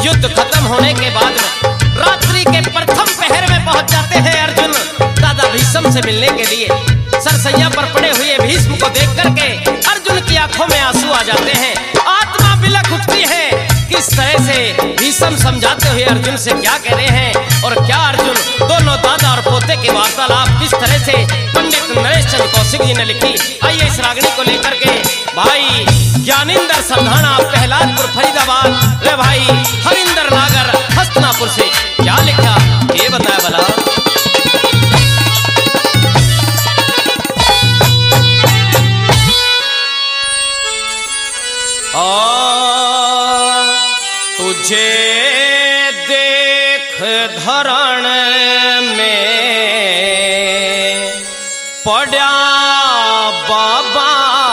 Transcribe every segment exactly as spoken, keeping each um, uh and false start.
युद्ध खत्म होने के बाद में रात्रि के प्रथम पहर में पहुंच जाते हैं अर्जुन दादा भीष्म से मिलने के लिए। सरसैया पर पड़े हुए भीष्म को देख करके अर्जुन की आंखों में आंसू आ जाते हैं, आत्मा बिलख उठती है। किस तरह से भीष्म समझाते हुए अर्जुन से क्या कह रहे हैं और क्या अर्जुन दोनों दादा और पोते की वार्तालाप किस तरह से पंडित नरेश चंद्र कौशिक जी ने लिखी। आइए इस रागनी को लेकर के भाई ज्ञानेंद्र समधाना प्रहलादपुर फरीदाबाद रे भाई हरिंदर नागर हस्तनापुर से क्या लिखा ये बताया भला। तुझे देख धरण में पड़ा बाबा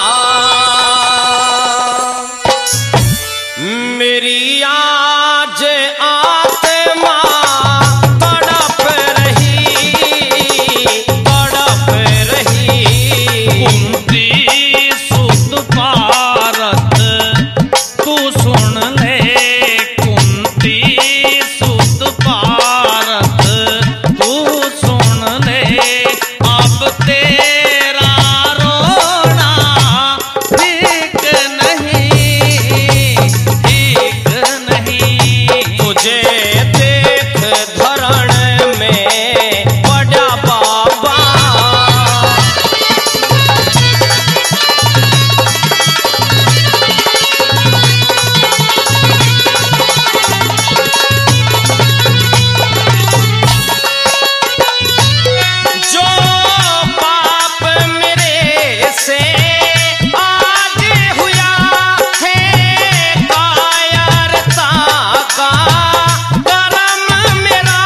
मेरी आज आत्मा तड़प रही तड़प रही। कुंती सुत पारत तू सुन ले, कुंती सुत पारत तू सुन ले, अब तेरा रोना ठीक नहीं ठीक नहीं। तुझे देख धरण में बड़ा बाबा जो पाप मेरे से आज हुआ है कायरता का कर्म मेरा।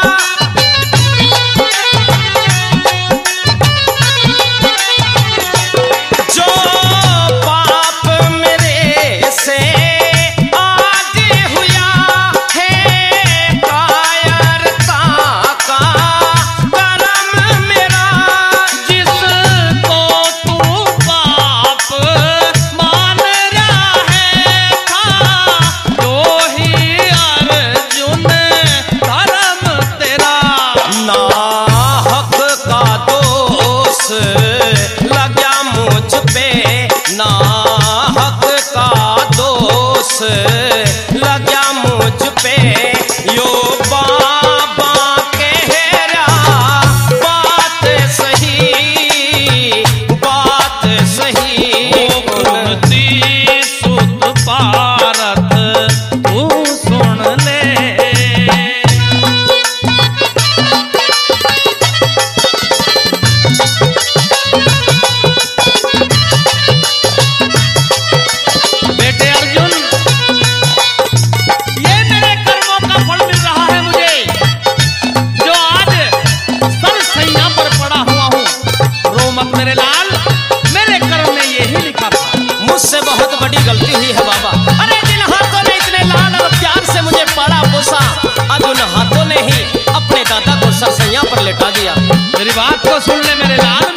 जो पाप मेरे से आज हुआ है कायरता का कर्म मेरा। जिसको तू पाप मान रहा है था जो ही अर्जुन धर्म तेरा। ना हक का दोष लगा मुझ पे, ना हक का दोष लगा मुझ पे। यो बाबा कह रहा बात सही बात सही। कुंती सुत पारत तू सुन ले। बेटे अर्जुन, ये मेरे कर्मों का फल मिल रहा है मुझे, जो आज सरसैया पर पड़ा हुआ हूँ। रो मत मेरे लाल, मेरे कर्म में यही लिखा था। मुझसे बहुत बड़ी गलती हुई है बाबा। अरे जिन हाथों ने इतने लाड और प्यार से मुझे पाला पोसा, आज उन हाथों ने ही अपने दादा को सरसैया पर लेटा दिया। मेरी बात को सुन ले मेरे लाल,